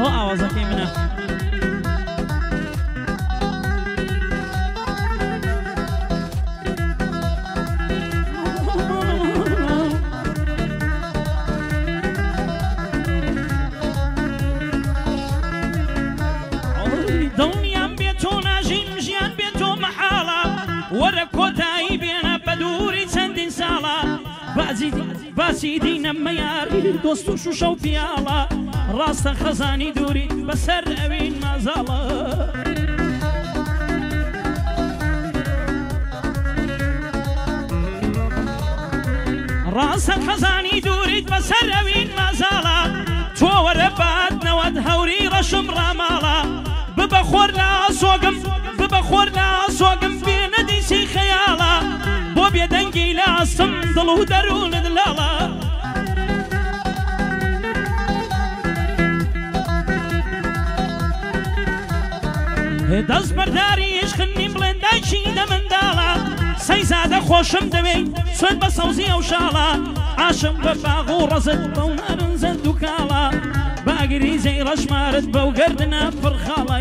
ئەو ئاوازەکەی منە دڵنیام بێت تۆ ناژین ژیان بێت تۆ مەحاڵە وەرە کۆتایی بێنە بە دووری چەندین ساڵە باسی دینە مەیاری دۆست و شوشە و پیاڵە ڕاستە خەزانی دووری بەسەر ئەوین مازاڵە ڕاستە خەزانی دووریت بەسەر ئەوین مازاڵە تۆ وەرە بادنەوەت هەوری ڕەشم ڕاماڵە ببە خۆر لە ئاسۆگم ببە خۆر لە ئاسۆگم بێنە دیسی خەیاڵە بۆ بێدەنگی لە ئاستم دڵ و دەروونت لاڵە دەست بەرداری عشقنیم بڵێن دایکی لە منداڵە سەیزادە خۆشم دەوێت سوێن بە سەوزی ئەو شاڵە ئاشم بە باغ و ڕەزت بەو نارنجە دووکاڵە باگری زەی ڕەشمارت بەو گەردنە پڕخاڵە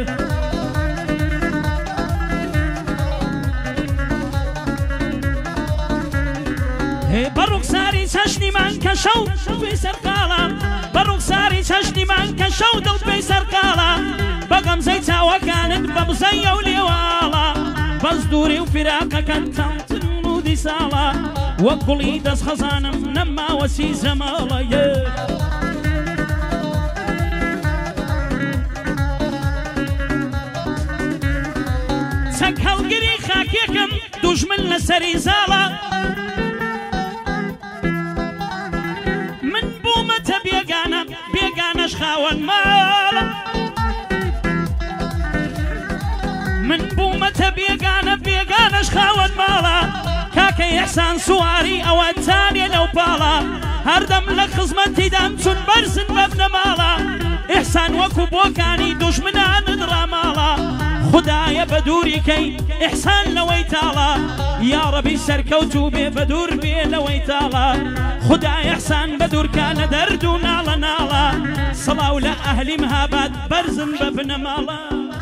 بەڕوخساری چەشنیمان کە شەو پێی سەرقاڵە بەڕوخساری چەشنیمان کە شەو دڵ پێی سەرقاڵە بەغەمزەی چاوەکانت بە بزەی ئەو لێواڵە بەس دووری و فراقەکەت تەمتن و دیساڵە وەک گوڵی دەست خەزانم نەماوەسی زەماڵە چەک هەڵگری خاکێکم دوژمن لەسەری زاڵە من بوومەتە بێگانە بێگانەش خاوەن ماڵە من بوومەتە بێگانە بێگانەش خاوەن ماڵە کاکە ئیحسان سواری ئەوە تانێ لەو پاڵە هەردەم لە خزمەتیدام چون بەرزن بەبنە ماڵە ئیحسان وەکو بۆکانی دوژمنانت ڕاماڵە خدایە بە دووریکەی ئیحسان لەوەی تاڵە یا ڕەبی سەرکەوتوو بێ بە دوور بێ لەوەی تاڵە خدای ئیحسان بە دوورکە لە دەرد و ناڵە ناڵە سەڵاو لە ئەهلی مهاباد بەرزن بەبنە ماڵە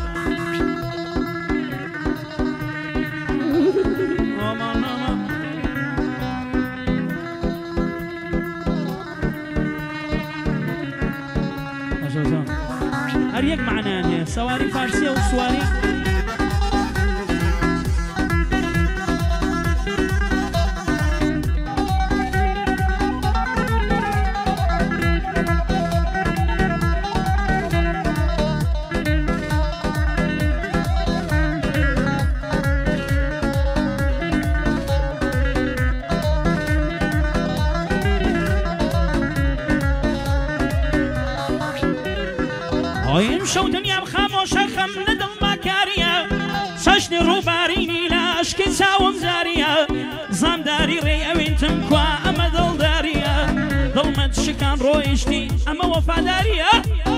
هەر یەک معنایان هەیە سەواری فارسیە و سواری شەو دنیام خامۆشە خەم لە دڵما کاریە چەشنی ڕووبارینی لە ئەشکی چاوم زاریە زامداری ڕێی ئەوێنتم کوا ئەمە دڵداریە دڵمەت شکان ڕۆیشتی ئەمە وەفاداریە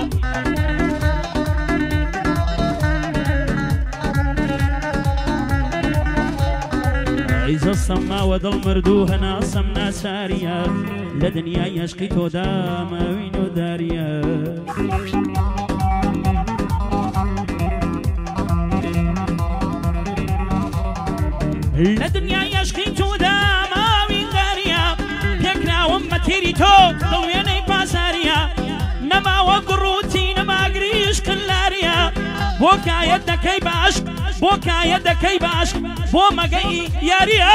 عیزەستەم ماوە دڵ مردوو هەناسەم ناچاریە لە دنیای عەشقی تۆدا ماوین و داریە لە دنیای عەشقی تۆدا ماوین داریە پێکراوم بە تێری تۆ دڵوێنەی پاساریە نەماوە گڕوتی نەماگریش کلاریە بۆ کایەت دەکەی باشک بۆ کایەت دەکەی باشک بۆ مەگەی یاریە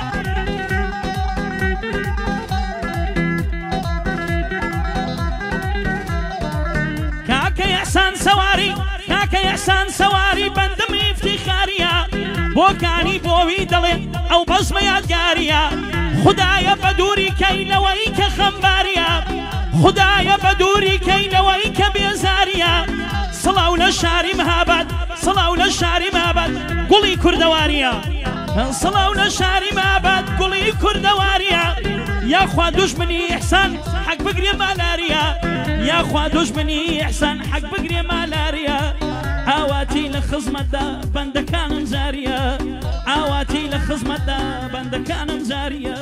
کاکە ئیحسان سەواری کاکە ئیحسان سەواری بەندم ئیفتیخاریە بۆکانی بۆوی دەڵێن ئەو بەزمە یادگاریە خدایە بە دووری کەی لەوەی کە خەمباریە خدایە بە دووری کەی لەوەی کە بێزاریە سڵاو لە شاری مهاباد سڵاو لە شاری مهاباد گوڵی کوردەواریە سڵاو لە شاری مهاباد گوڵی کوردەواریە یاخوا دوژمنی ئیحسان حەق بگرێ مالاریە یاخوا دوژمنی ئیحسان حەق بگرێ مالاریە ئاواتی لە خزمەتدا بەندەکانم زاریە ئاواتی لە خزمەتدا بەندەکانم زاریە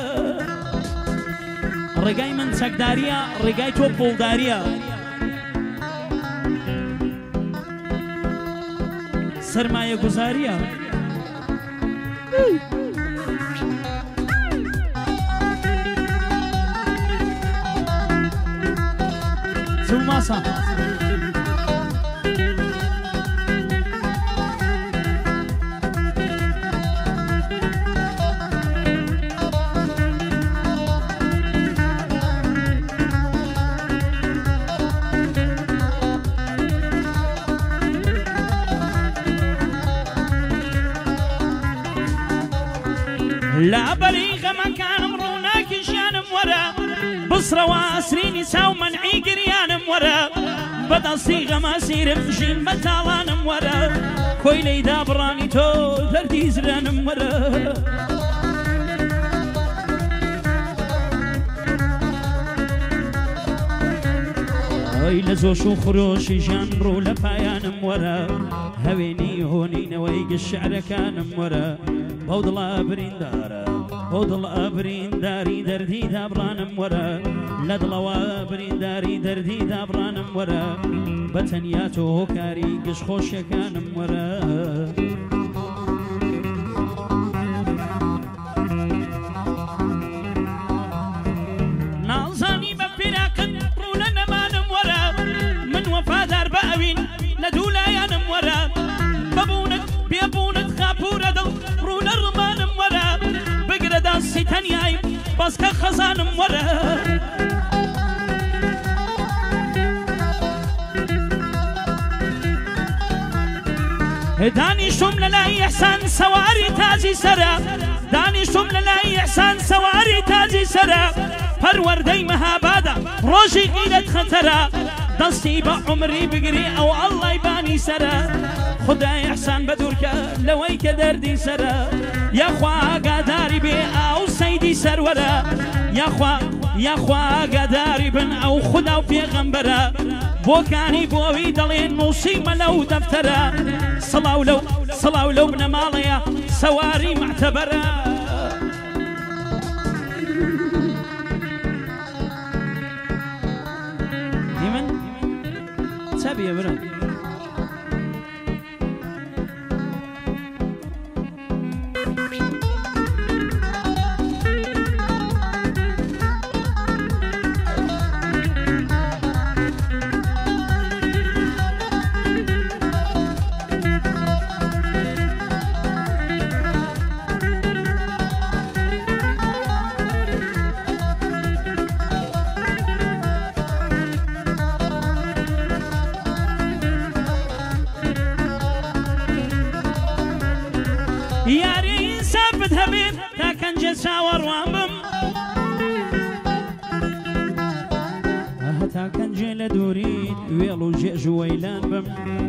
ڕێگای من چەکداریە ڕێگای تۆ پۆڵداریە سرمایه گوزاریە چوو ماسە لا بريغ مكان مرونا كشان مورا بصرة واسريني ساو منعي قريان مورا بدا صيغة ما سير بجيم بتالان مورا كويلي دابراني تو دردي زران مورا هاي لزوش وخروش جان رو لبايان مورا هويني هوني نويق الشعر كان مورا بودل أبرين دارا بودل أبرين داري دردي دابران مورا لدل وابرين داري دردي دابران مورا بتنياتو كاري قش خوش كان مورا نازاني بفراقن رولنا ما نمورا من وفادار بأوين لدولا يا نمورا ببونت بيبونت خابورة دل رولا رمان مورا بقرا دانسي تنياي باسكا خزان مورا دانيشتم للاي احسان سواري تاجي سرا دانيشتم للاي احسان سواري تاجي سرا پروردي مهابادا روشي قيلت خطرا دستي بعمري بقري او الله يباني سرا خداي احسان بدورك لويك دردي سرا يا خوا قداري بي او سيدي سرورا يا خوا قداري بن او خدا في غنبرا بوكاني بوي دلين مصيبة لو دفترا صلاو لو ابن ماليا سواري معتبرا يمن تابي يا برا ياري سافت هبيت تا كان جساور وامبم تا كان جيل دوريد ويلو جي جويلان بم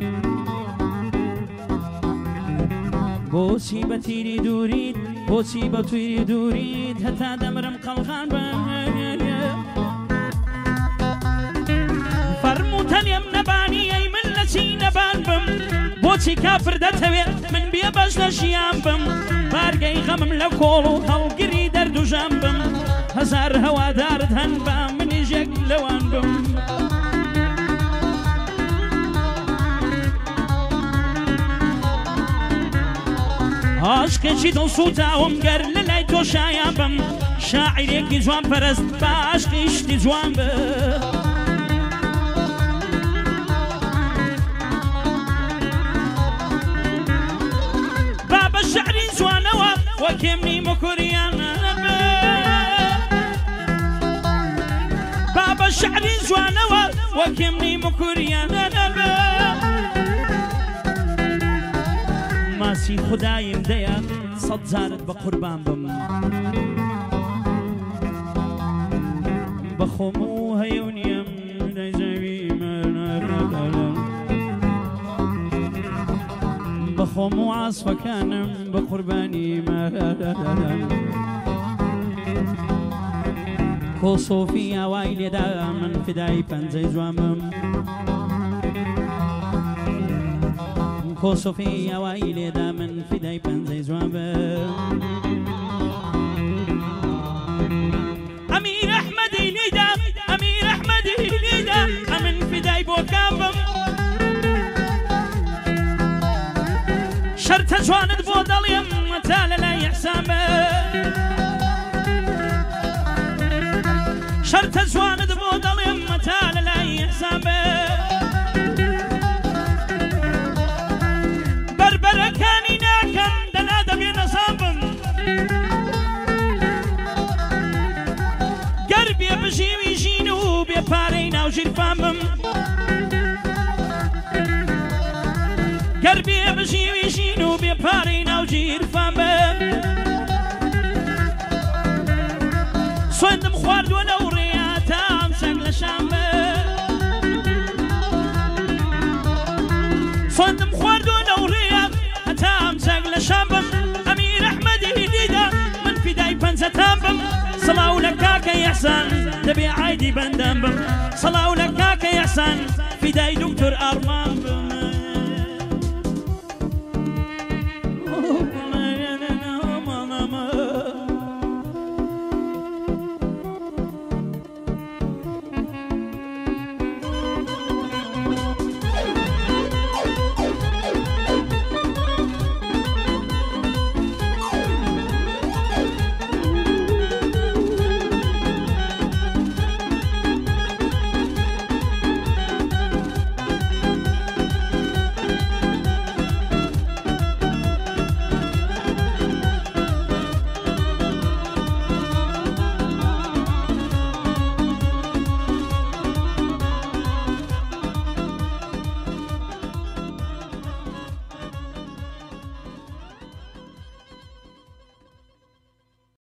بوسي بتيري دوريد بوسي بتيري دوريد هتا دمرم قلغان بم فرموتن يم نباني اي من لسي نبان بم بوچی کافر دەتەوێت من بێ بەش لە ژیان بم بارگەی غەمم لە کۆڵ و هەڵگری دەرد و ژەم بم هەزار هەوادارت هەن بە منیژێک لەوان بم عاشقێکی دڵسووتاوم گەر لە لای تۆ شایان بم شاعیرێکی جوان پەرست بە عاشقی شتی جوان بم شعري زوانوا وكمني مكوريان بابا شعري زوانوا وكمني مكوريان ماسي خدايم ديا صد زارت بقربان بم بخمو هيونيم بخوم وعاصفة كانم بقرباني ما كو صوفيا وايلي دا من فداي بنزي زوامم كو صوفيا وايلي دا من فداي بنزي زوامم أمير أحمد ليدا أمير أحمد ليدا من فداي بوكامم جوانت بۆ دەڵێم تا لە لای ئیحسان بە شەرتە جوانت بۆ دەڵێم تا لە لای ئیحسان بە بربەرەکانی ناکەم دەنا دەبێ نەزان بم گەر بێ بژێوی ژین و بێ پارەی ناو ژیرفان بم گەر بێ بژێوی ژین و بێ پارەی ناو ژیرفان بم سوێندم خواردووە لەو ڕێیا تام سەگ لە شام بە سوێندم خواردووە لەو ڕێیا هەتام سەگ لە شام بم ئەمیر ئەحمەدی دیدا من فیدای پەنجەتان بم سەڵاو لە کاکە ئیحسان دەبێ عایدی بەندەم بم سەڵاو لە کاکە ئیحسان فیدای دکتۆر ئاڕمان بم